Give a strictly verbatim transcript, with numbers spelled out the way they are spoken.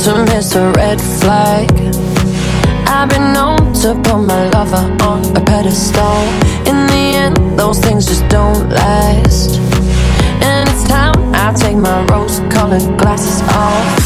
to miss a red flag. I've been known to put my lover on a pedestal. In the end, those things just don't last. And it's time I take my rose-colored glasses off.